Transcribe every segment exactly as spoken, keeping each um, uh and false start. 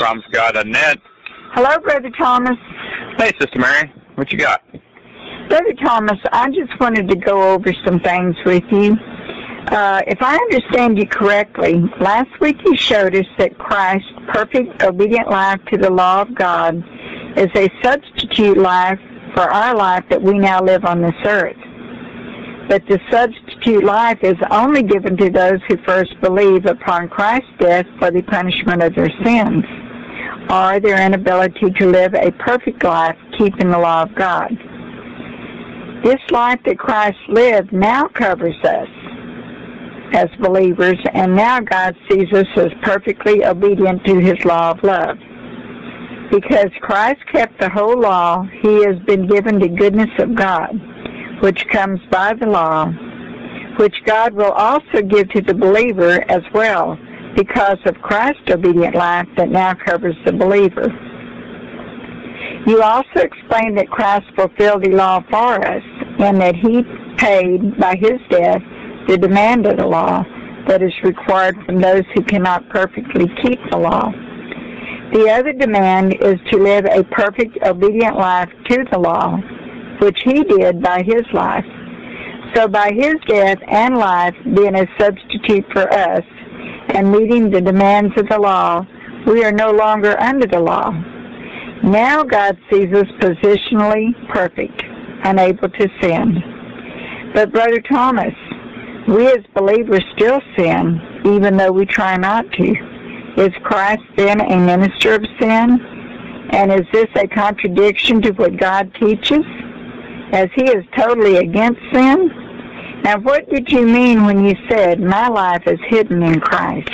promise god dot net. Hello, Brother Thomas. Hey, Sister Mary. What you got? Brother Thomas, I just wanted to go over some things with you. Uh, if I understand you correctly, last week you showed us that Christ's perfect, obedient life to the law of God is a substitute life for our life that we now live on this earth. But the substitute life is only given to those who first believe upon Christ's death for the punishment of their sins, or their inability to live a perfect life keeping the law of God. This life that Christ lived now covers us as believers, and now God sees us as perfectly obedient to his law of love. Because Christ kept the whole law, he has been given the goodness of God, which comes by the law, which God will also give to the believer as well, because of Christ's obedient life that now covers the believer. You also explained that Christ fulfilled the law for us, and that he paid by his death the demand of the law that is required from those who cannot perfectly keep the law. The other demand is to live a perfect, obedient life to the law, which he did by his life. So by his death and life being a substitute for us and meeting the demands of the law, we are no longer under the law. Now God sees us positionally perfect, unable to sin. But Brother Thomas, we as believers still sin, even though we try not to. Is Christ then a minister of sin? And is this a contradiction to what God teaches, as he is totally against sin? Now, what did you mean when you said, my life is hidden in Christ?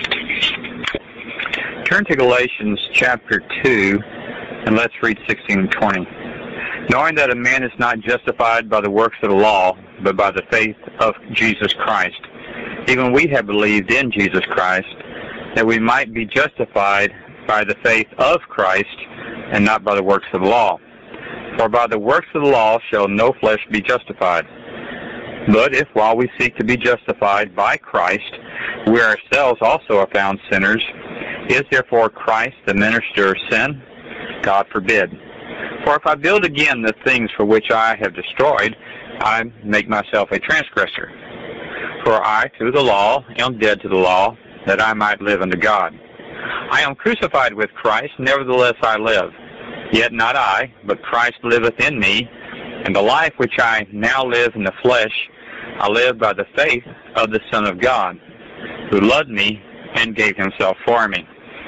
Turn to Galatians chapter two, and let's read sixteen and twenty. Knowing that a man is not justified by the works of the law, but by the faith of Jesus Christ. Even we have believed in Jesus Christ, that we might be justified by the faith of Christ, and not by the works of the law. For by the works of the law shall no flesh be justified. But if while we seek to be justified by Christ, we ourselves also are found sinners, is therefore Christ the minister of sin? God forbid. For if I build again the things for which I have destroyed, I make myself a transgressor. For I, through the law, am dead to the law, that I might live unto God. I am crucified with Christ, nevertheless I live. Yet not I, but Christ liveth in me, and the life which I now live in the flesh, I live by the faith of the Son of God, who loved me and gave himself for me.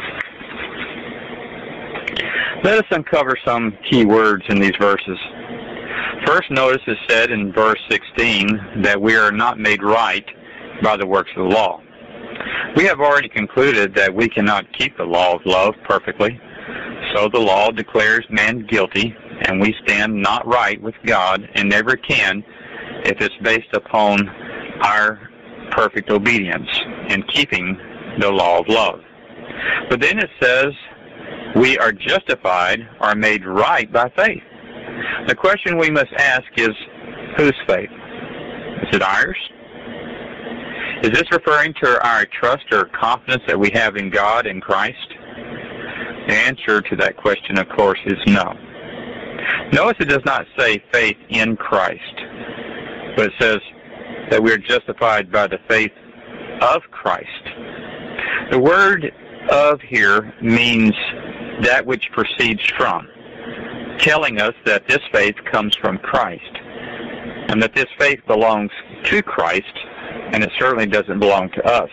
Let us uncover some key words in these verses. First, notice it said in verse sixteen that we are not made right by the works of the law. We have already concluded that we cannot keep the law of love perfectly, so the law declares man guilty, and we stand not right with God and never can if it's based upon our perfect obedience in keeping the law of love. But then it says we are justified or made right by faith. The question we must ask is, whose faith? Is it ours? Is this referring to our trust or confidence that we have in God and Christ? The answer to that question, of course, is no. Notice it does not say faith in Christ, but it says that we are justified by the faith of Christ. The word of here means that which proceeds from, telling us that this faith comes from Christ, and that this faith belongs to Christ, and it certainly doesn't belong to us.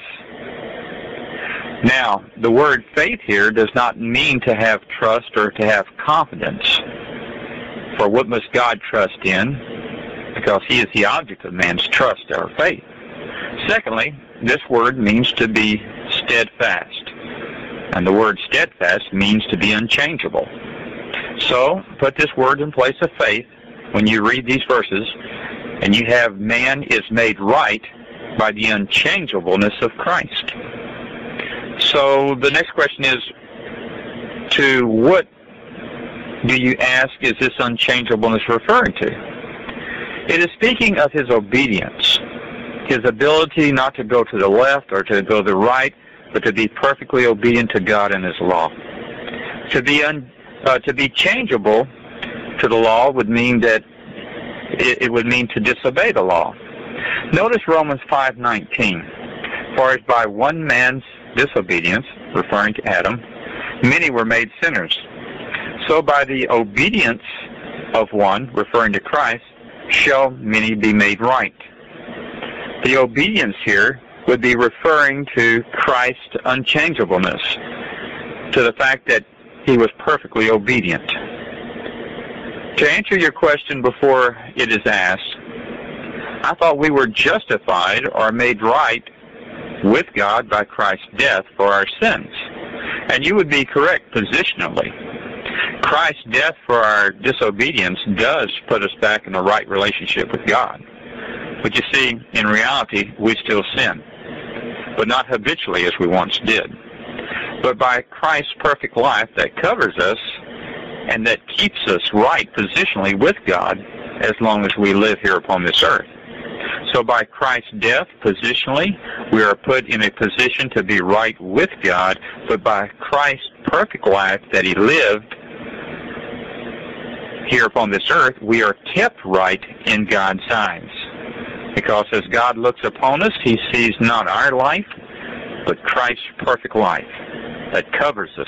Now, the word faith here does not mean to have trust or to have confidence. For what must God trust in? Because he is the object of man's trust or faith. Secondly, this word means to be steadfast. And the word steadfast means to be unchangeable. So, put this word in place of faith when you read these verses, and you have man is made right by the unchangeableness of Christ. So, the next question is, to what do you ask is this unchangeableness referring to? It is speaking of his obedience, his ability not to go to the left or to go to the right, but to be perfectly obedient to God and his law. To be un, uh, to be changeable to the law would mean that it, it would mean to disobey the law. Notice Romans five nineteen. For as by one man's disobedience, referring to Adam, many were made sinners, so by the obedience of one, referring to Christ, shall many be made right. The obedience here would be referring to Christ's unchangeableness, to the fact that he was perfectly obedient. To answer your question before it is asked, I thought we were justified or made right with God by Christ's death for our sins. And you would be correct positionally. Christ's death for our disobedience does put us back in the right relationship with God. But you see, in reality, we still sin, but not habitually as we once did. But by Christ's perfect life that covers us and that keeps us right positionally with God as long as we live here upon this earth. So by Christ's death, positionally, we are put in a position to be right with God, but by Christ's perfect life that he lived here upon this earth, we are kept right in God's eyes. Because as God looks upon us, he sees not our life, but Christ's perfect life that covers us.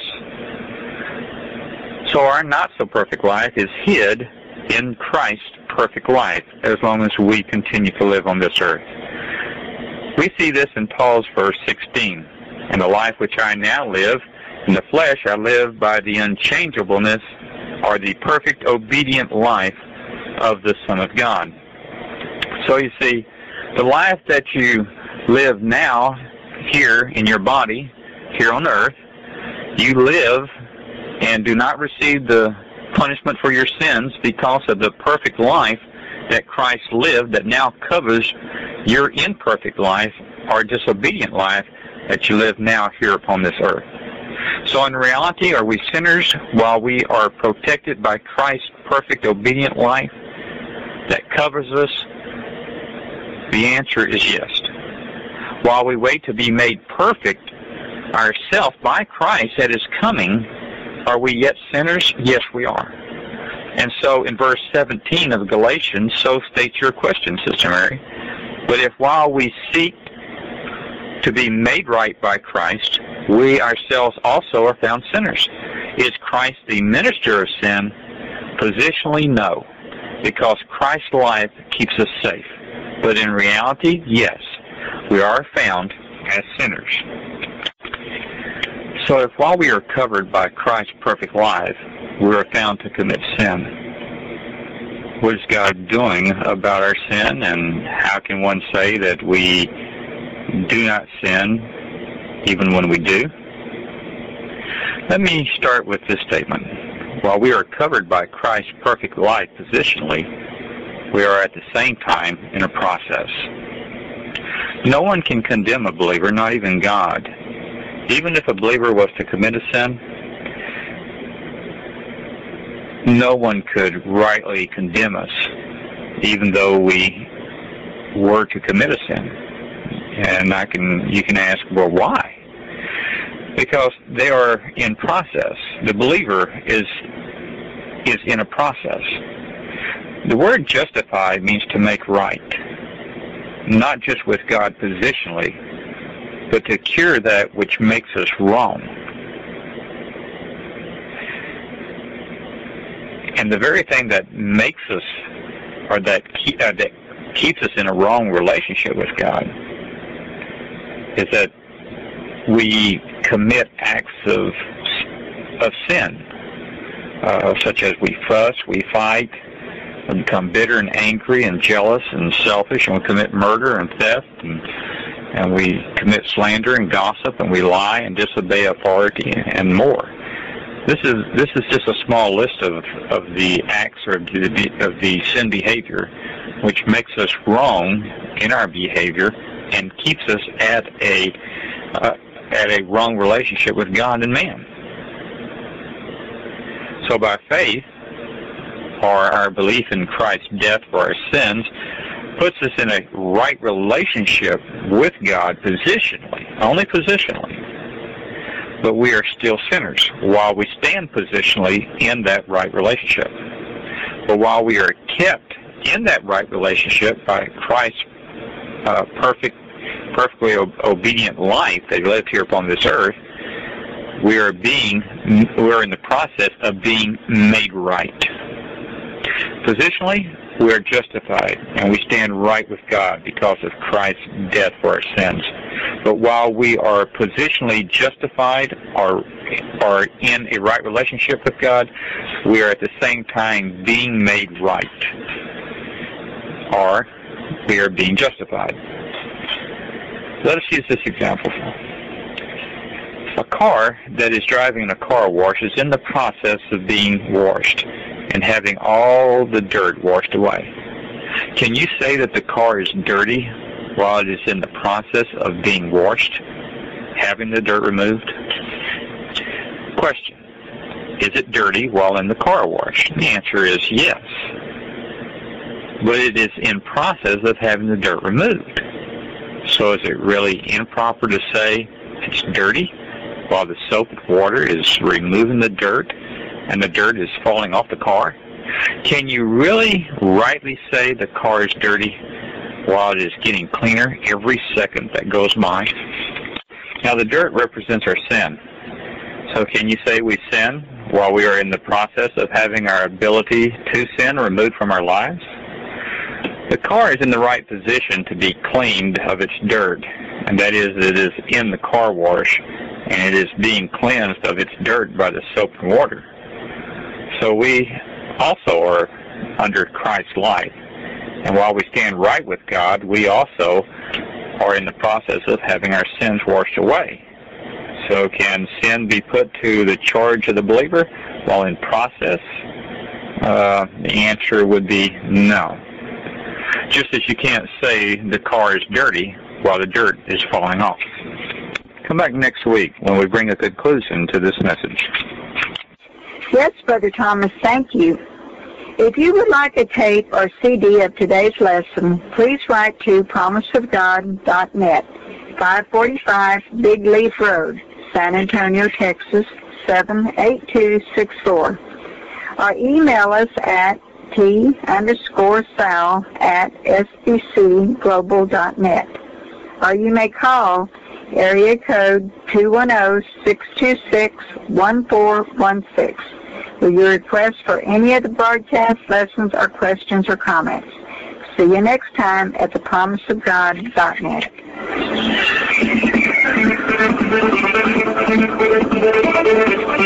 So our not-so-perfect life is hid in Christ's perfect life as long as we continue to live on this earth. We see this in Paul's verse sixteen. In the life which I now live, in the flesh I live by the unchangeableness or the perfect obedient life of the Son of God. So you see, the life that you live now here in your body, here on earth, you live and do not receive the punishment for your sins because of the perfect life that Christ lived that now covers your imperfect life or disobedient life that you live now here upon this earth. So in reality, are we sinners while we are protected by Christ's perfect obedient life that covers us? The answer is yes. While we wait to be made perfect ourselves by Christ at his coming, are we yet sinners? Yes, we are. And so in verse seventeen of Galatians, so states your question, Sister Mary. But if while we seek to be made right by Christ, we ourselves also are found sinners, is Christ the minister of sin? Positionally, no, because Christ's life keeps us safe. But in reality, yes, we are found as sinners. So if while we are covered by Christ's perfect life, we are found to commit sin, what is God doing about our sin, and how can one say that we do not sin even when we do? Let me start with this statement. While we are covered by Christ's perfect life positionally, we are at the same time in a process. No one can condemn a believer, not even God. Even if a believer was to commit a sin, no one could rightly condemn us, even though we were to commit a sin. And I can, you can ask, well, why? Because they are in process. The believer is is in a process. The word justify means to make right, not just with God positionally, but to cure that which makes us wrong. And the very thing that makes us, or that, keep, uh, that keeps us in a wrong relationship with God, is that we commit acts of of sin, uh, such as we fuss, we fight, we become bitter and angry and jealous and selfish, and we commit murder and theft, and, and we commit slander and gossip, and we lie and disobey authority, and more. This is this is just a small list of, of the acts or the, of the sin behavior, which makes us wrong in our behavior and keeps us at a uh, at a wrong relationship with God and man. So by faith, or our belief in Christ's death for our sins, puts us in a right relationship with God positionally, only positionally. but we are still sinners while we stand positionally in that right relationship. But while we are kept in that right relationship by Christ's uh, perfect, perfectly ob- obedient life that he lived here upon this earth, we are being, we are in the process of being made right. Positionally, we are justified, and we stand right with God because of Christ's death for our sins. But while we are positionally justified or, or in a right relationship with God, we are at the same time being made right, or we are being justified. Let us use this example. A car that is driving in a car wash is in the process of being washed and having all the dirt washed away. Can you say that the car is dirty while it is in the process of being washed, having the dirt removed? Question: is it dirty while in the car wash? The answer is yes. But it is in process of having the dirt removed. So is it really improper to say it's dirty while the soap and water is removing the dirt and the dirt is falling off the car? Can you really rightly say the car is dirty while it is getting cleaner every second that goes by? Now, the dirt represents our sin. So can you say we sin while we are in the process of having our ability to sin removed from our lives? The car is in the right position to be cleaned of its dirt, and that is, it is in the car wash, and it is being cleansed of its dirt by the soap and water. So we also are under Christ's life, and while we stand right with God, we also are in the process of having our sins washed away. So can sin be put to the charge of the believer while in process? Uh, the answer would be no. Just as you can't say the car is dirty while the dirt is falling off. Come back next week when we bring a conclusion to this message. Yes, Brother Thomas, thank you. If you would like a tape or C D of today's lesson, please write to promise of god dot net, five forty-five Big Leaf Road, San Antonio, Texas, seven eight two six four. Or email us at t underscore sal at sbcglobal dot net. Or you may call area code two one zero, six two six, one four one six with your request for any of the broadcast lessons or questions or comments. See you next time at the promise of god dot net.